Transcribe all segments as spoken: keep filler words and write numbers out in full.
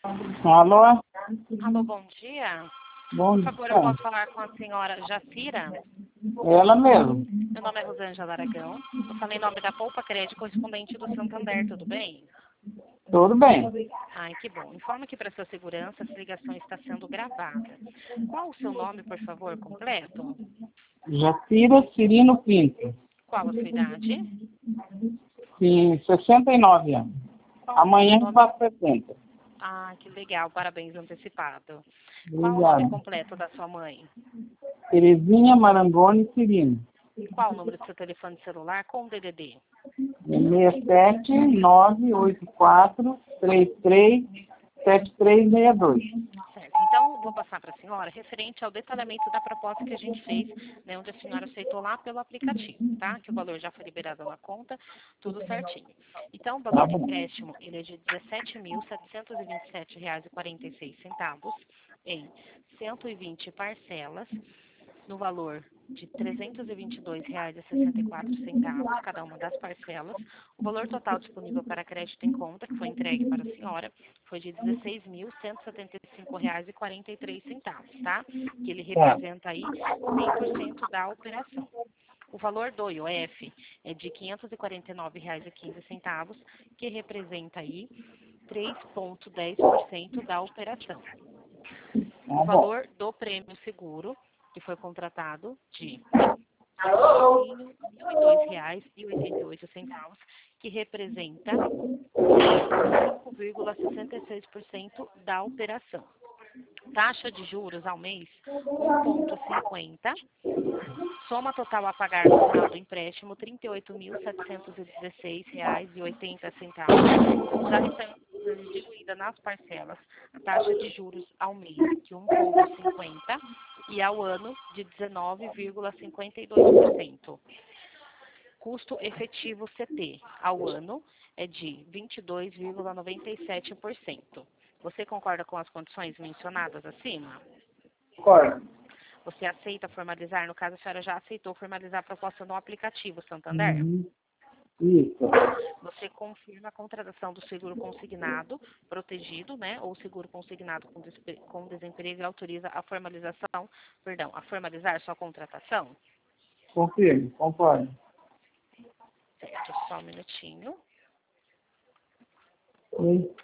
Alô? Alô, bom dia. Bom Por favor, eu dia. posso falar com a senhora Jacira? Ela mesmo. Meu nome é Rosângela Aragão. Eu falei em nome da Poupa Crédito, correspondente do Santander, tudo bem? Tudo bem. Ai, que bom. Informa que para sua segurança, essa ligação está sendo gravada. Qual o seu nome, por favor, completo? Jacira Cirino Pinto. Qual a sua idade? Sim, sessenta e nove anos. Qual o Amanhã nome? faço setenta. Ah, que legal. Parabéns antecipado. Qual o nome Obrigado. completo da sua mãe? Terezinha Marangoni Cirino. Qual o número do seu telefone celular com o D D D? seis sete nove oito quatro três três sete três seis dois. Certo. Então, vou passar para a senhora referente ao detalhamento da proposta que a gente fez, né, onde a senhora aceitou lá pelo aplicativo, tá? Que o valor já foi liberado na conta, tudo certinho. Então, o valor Tá do bom. empréstimo, ele é de dezessete mil setecentos e vinte e sete reais e quarenta e seis centavos em cento e vinte parcelas, no valor de trezentos e vinte e dois reais e sessenta e quatro centavos, cada uma das parcelas. O valor total disponível para crédito em conta, que foi entregue para a senhora, foi de dezesseis mil cento e setenta e cinco reais e quarenta e três centavos, tá? Que ele Tá. representa aí cem por cento da operação. O valor do I O F é de quinhentos e quarenta e nove reais e quinze centavos, que representa aí três vírgula dez por cento da operação. Tá O bom. valor do prêmio seguro, que foi contratado, de mil e dois reais e oitenta e oito centavos, que representa cinco vírgula sessenta e seis por cento da operação. Taxa de juros ao mês, um vírgula cinquenta. Soma total a pagar no final do empréstimo, trinta e oito mil setecentos e dezesseis reais e oitenta centavos. Já está diluída nas parcelas a taxa de juros ao mês de um vírgula cinquenta e ao ano de dezenove vírgula cinquenta e dois por cento. Custo efetivo C T ao ano é de vinte e dois vírgula noventa e sete por cento. Você concorda com as condições mencionadas acima? Concordo. Você aceita formalizar? No caso, a senhora já aceitou formalizar a proposta no aplicativo Santander? Uhum. Isso. Você confirma a contratação do seguro consignado, protegido, né, ou seguro consignado com, despe- com desemprego e autoriza a formalização, perdão, a formalizar sua contratação? Confirmo. Concordo. Certo, só um minutinho. Oi.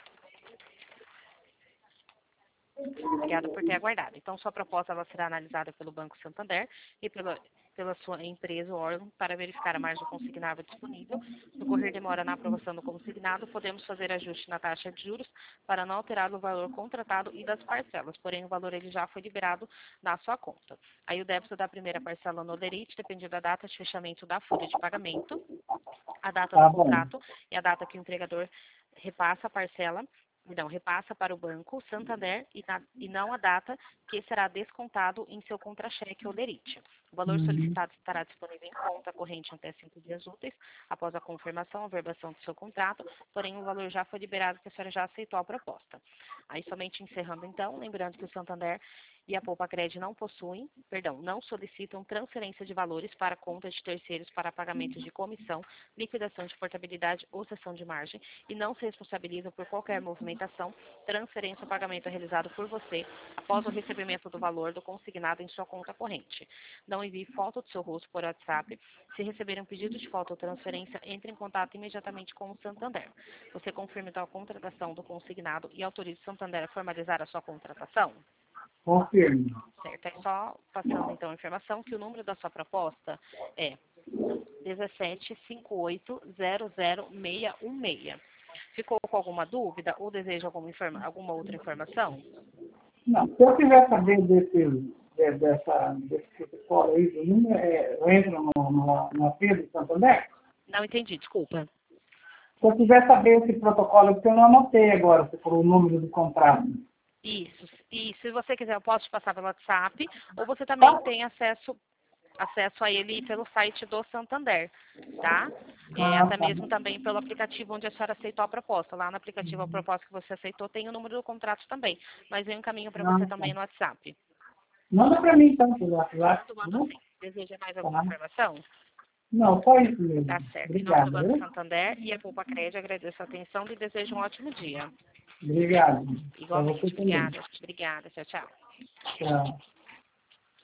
Obrigada por ter aguardado. Então, sua proposta ela será analisada pelo Banco Santander e pela, pela sua empresa ou órgão para verificar a margem consignável disponível. Se ocorrer demora na aprovação do consignado, podemos fazer ajuste na taxa de juros para não alterar o valor contratado e das parcelas. Porém, o valor ele já foi liberado na sua conta. Aí, o débito da primeira parcela no Olerite depende da data de fechamento da folha de pagamento, a data do Tá bom. contrato e a data que o entregador repassa a parcela, não, repassa para o banco Santander e, na, e não a data que será descontado em seu contra-cheque ou Olerite. O valor Uhum. solicitado estará disponível em conta corrente até cinco dias úteis após a confirmação, a verbação do seu contrato, porém o valor já foi liberado porque a senhora já aceitou a proposta. Aí, somente encerrando então, lembrando que o Santander e a Poupa Crédito não possuem, perdão, não solicitam transferência de valores para contas de terceiros para pagamentos de comissão, liquidação de portabilidade ou cessão de margem e não se responsabilizam por qualquer movimentação, transferência ou pagamento realizado por você após o recebimento do valor do consignado em sua conta corrente. Não envie foto do seu rosto por WhatsApp. Se receber um pedido de foto ou transferência, entre em contato imediatamente com o Santander. Você confirma então a contratação do consignado e autoriza o Santander a formalizar a sua contratação? Confirmo. Certo, é só passando então a informação que o número da sua proposta é um sete cinco oito zero zero seis um seis. Ficou com alguma dúvida ou deseja alguma, informa alguma outra informação? Não, se eu quiser saber desse, de- dessa, desse protocolo aí, do número, é, eu entro no, no, no apelo do Santander? Não entendi, desculpa. Se eu quiser saber esse protocolo, porque eu não anotei agora, se for o número do contrato. Isso, e se você quiser eu posso te passar pelo WhatsApp ou você também tem acesso acesso a ele pelo site do Santander, tá? É, Ah, até tá mesmo bom. também pelo aplicativo onde a senhora aceitou a proposta. Lá no aplicativo a proposta que você aceitou tem o número do contrato também, mas eu encaminho para você Ah, tá. também no WhatsApp. Manda para mim então, pelo WhatsApp. Mando, Tá mando bom? sim. Deseja mais alguma Tá. informação? Não, só isso mesmo. Tá certo. Em nome do Obrigado, Banco viu? Santander e a Poupa Crédito, agradeço a atenção e desejo um ótimo dia. Obrigado. Igualmente, obrigada. Obrigada, tchau, tchau. Tchau.